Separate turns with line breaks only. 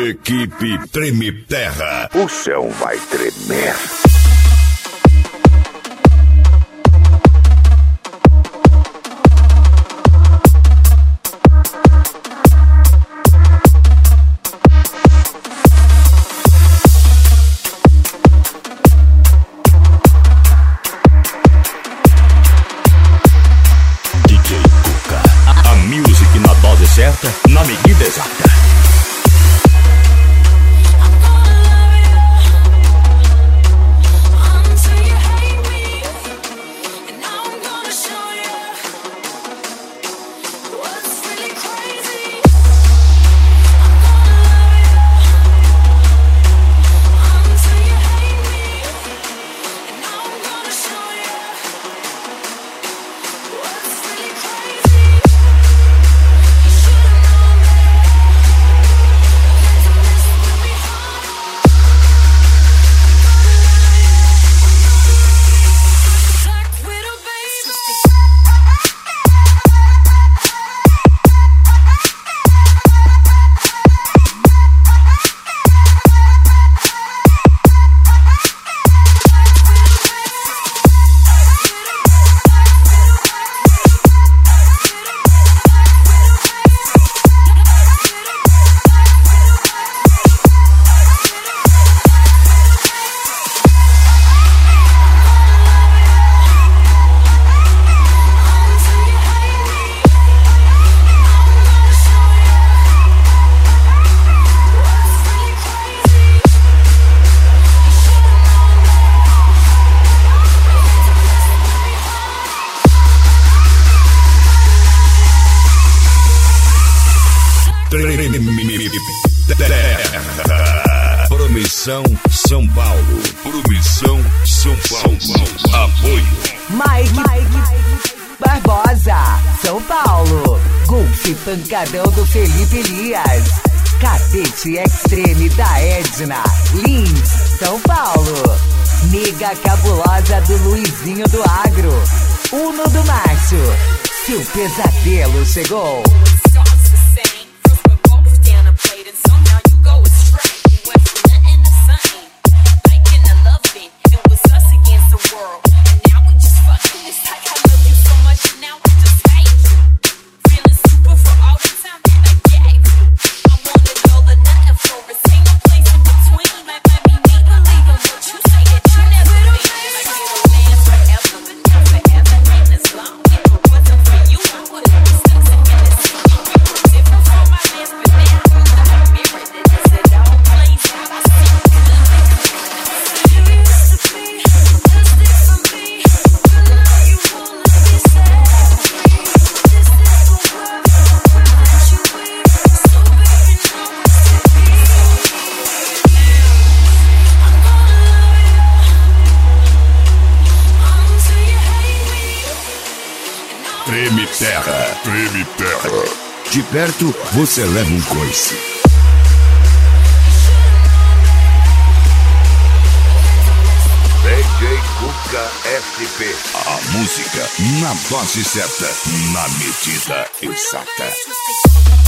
Equipe Treme Terra.
O chão vai tremer.
Certa, na medida exata. Promissão São Paulo. Promissão São Paulo. Apoio
Mike Barbosa, São Paulo. Golf Pancadão do Felipe Elias. Cadete Extreme da Edna, Lins, São Paulo. Nega Cabulosa do Luizinho do Agro. Uno do Márcio. Seu pesadelo chegou.
Treme Terra. Treme Terra. De perto, você leva um coice.
DJ Cuca SP.
A música na dose certa, na medida exata.